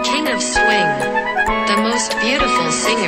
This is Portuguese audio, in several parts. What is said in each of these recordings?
king of swing, the most beautiful singer.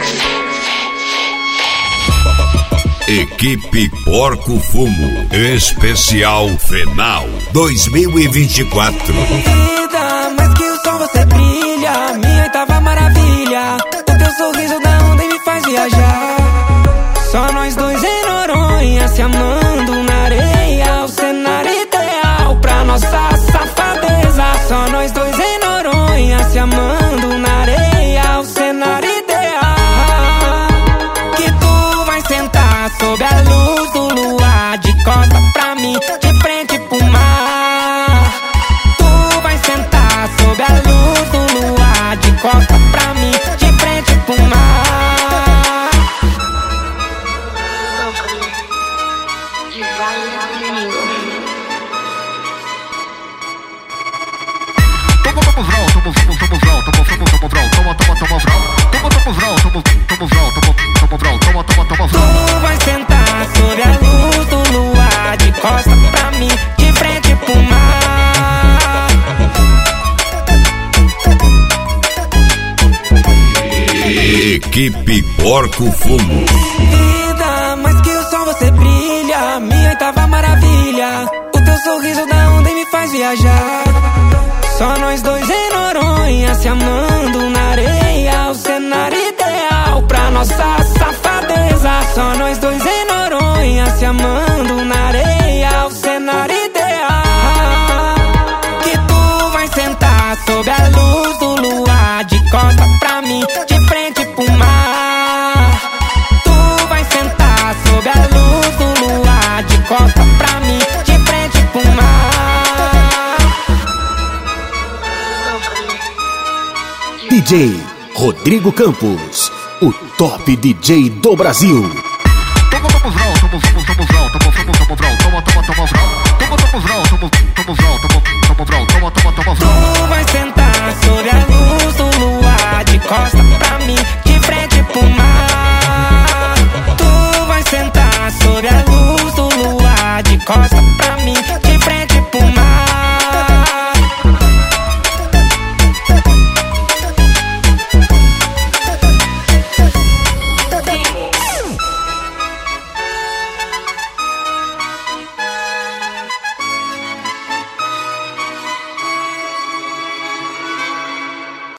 Equipe Porco Fumo, especial final 2024. Vida, mais que o sol você brilha, minha oitava maravilha. O teu sorriso da onda e me faz viajar. Só nós dois em Noronha, se amando na areia. O cenário ideal pra nossa safadeza. Só nós dois em Noronha, se amando na areia. O cenário ideal que tu vai sentar sob a luz do luar, de costa pra mim, de frente pro mar. Tu vai sentar sob a luz do luar, de costa pra mim, de frente pro mar. Tu vai sentar sob a luz do luar, de costa pra mim, de frente pro mar. Equipe Porco Fumo. Vida, mais que o sol você brilha, minha oitava maravilha. O teu sorriso da onda e me faz viajar. Só nós dois em Noronha, se amando na areia. O cenário ideal pra nossa safadeza. Só nós dois em Noronha, se amando na areia. O cenário ideal que tu vai sentar sob a luz do luar, de costa pra mim, de frente pro mar. Tu vai sentar sob a luz do luar, de costa pra mim, de frente pro mar. DJ Rodrigo Campos, o top DJ do Brasil.